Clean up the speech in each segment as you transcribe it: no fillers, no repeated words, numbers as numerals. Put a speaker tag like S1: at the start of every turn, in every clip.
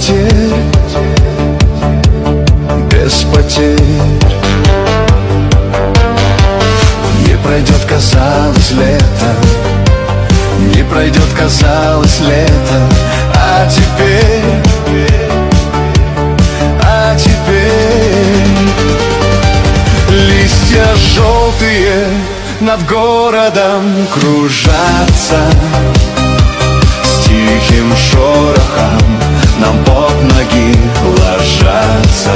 S1: потерь, без потерь. Не пройдет, казалось, лето, не пройдет, казалось, лето, а теперь листья желтые над городом кружатся, с тихим шорохом нам под ноги ложатся.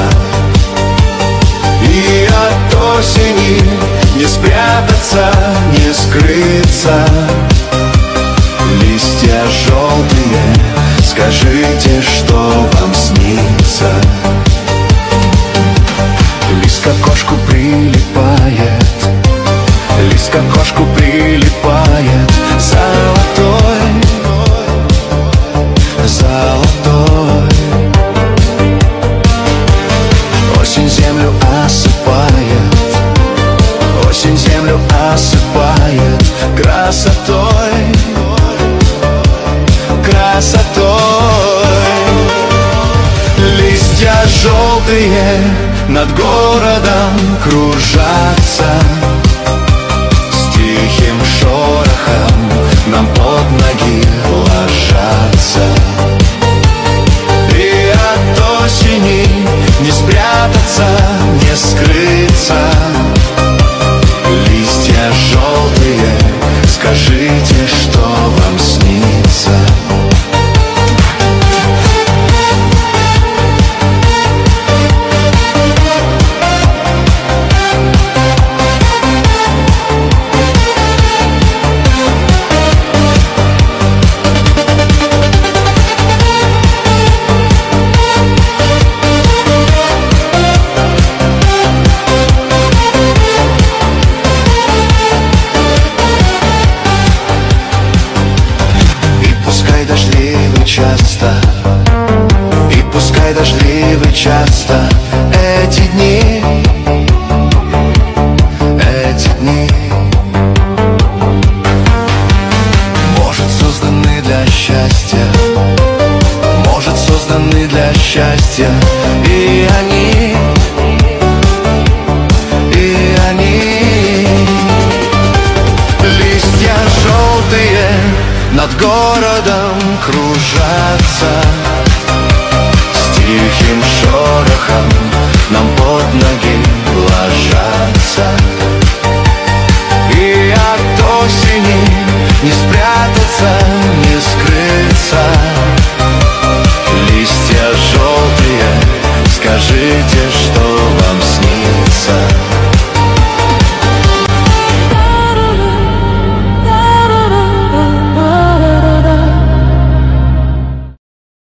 S1: И от осени не спрятаться, не скрыться. Листья желтые, скажите, что вам снится. Лист к окошку прилипает, лист к окошку прилипает, золотой, золотой. Осень землю осыпает, осень землю осыпает красотой, красотой. Листья желтые над городом кружатся, с тихим шорохом нам под ноги ложатся. И от осени не спрятаться, не скрыться. Листья желтые, скажите, что вам снится. Часто, и пускай дождливы часто эти дни, эти дни. Может, созданы для счастья, может, созданы для счастья. И они, и они. Листья желтые над городом кружатся, с тихим шорохом нам под ноги ложатся. И от осени не спрятаться, не скрыться. Листья желтые, скажите,